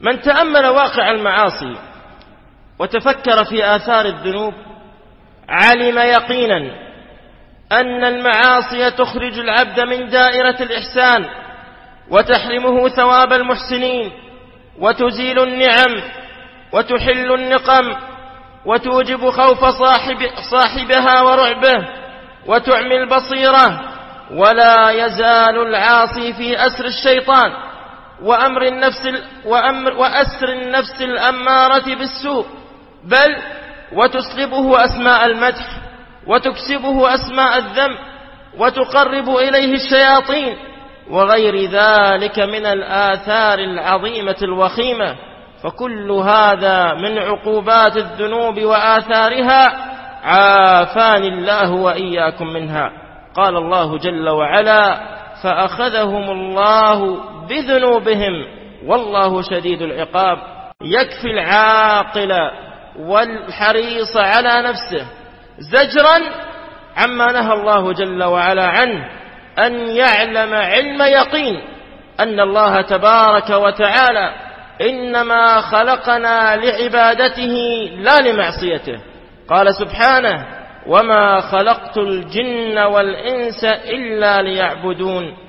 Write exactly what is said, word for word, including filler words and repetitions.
من تأمل واقع المعاصي وتفكر في آثار الذنوب علم يقينا أن المعاصي تخرج العبد من دائرة الإحسان وتحرمه ثواب المحسنين وتزيل النعم وتحل النقم وتوجب خوف صاحب صاحبها ورعبه وتعمي البصيرة، ولا يزال العاصي في أسر الشيطان وأمر النفس وأمر وأسر النفس الأمارة بالسوء، بل وتسلبه أسماء المدح وتكسبه أسماء الذم وتقرب إليه الشياطين وغير ذلك من الآثار العظيمة الوخيمة. فكل هذا من عقوبات الذنوب وآثارها، عافاني الله وإياكم منها. قال الله جل وعلا: فأخذهم الله بذنوبهم والله شديد العقاب. يكفي العاقل والحريص على نفسه زجرا عما نهى الله جل وعلا عنه أن يعلم علم يقين أن الله تبارك وتعالى إنما خلقنا لعبادته لا لمعصيته. قال سبحانه: وما خلقت الجن والإنس إلا ليعبدون.